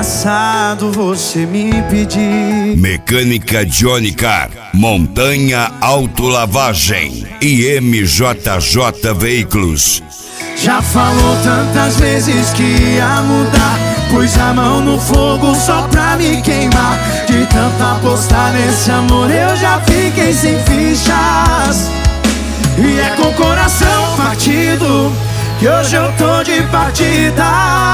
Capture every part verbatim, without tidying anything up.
engraçado você me pedir. Mecânica Johnny Car, Montanha Autolavagem e M J J Veículos. Já falou tantas vezes que ia mudar, pus a mão no fogo só pra me queimar. De tanto apostar nesse amor eu já fiquei sem fichas. E é com o coração partido que hoje eu tô de partida.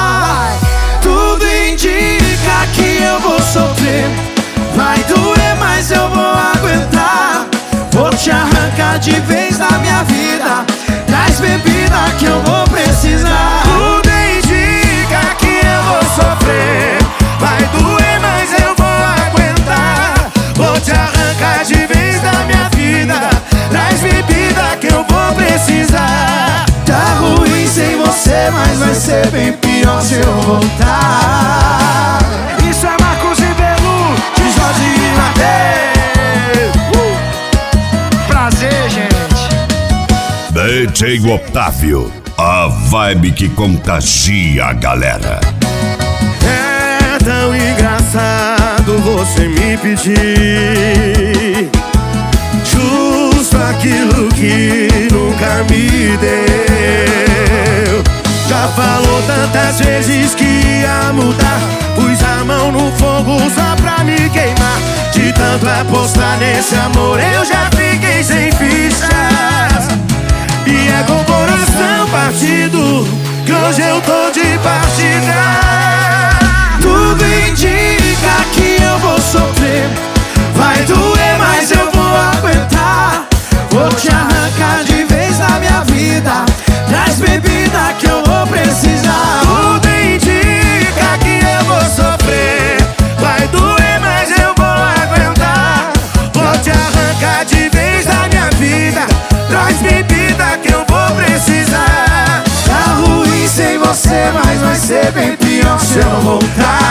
Tudo indica que eu vou sofrer, vai doer, mas eu vou aguentar. Vou te arrancar de vez da minha vida, traz bebida que eu vou precisar. Tudo indica que eu vou sofrer, vai doer, mas eu vou aguentar. Vou te arrancar de vez da minha vida, traz bebida que eu vou precisar. Tá ruim sem você, mas vai ser bem pior se eu voltar. Isso é Marcos Ribeiro, De Jorge e Mateus. uh! Prazer, gente. D J Otávio, a vibe que contagia a galera. É tão engraçado você me pedir justo aquilo que nunca me deu. Já falou tantas vezes que ia mudar, pus a mão no fogo só pra me queimar. De tanto apostar nesse amor eu já fiquei sem fichas. E é com o coração partido que hoje eu tô de partida. Tudo indica que eu vou sofrer, vai doer, mas eu vou aguentar. Vou te arrancar de vez da minha vida, traz bebida que eu vou precisar. Tudo indica que eu vou sofrer, vai doer, mas eu vou aguentar. Vou te arrancar de vez da minha vida, traz bebida que eu vou precisar. Tá ruim sem você, mas vai ser bem pior se eu voltar.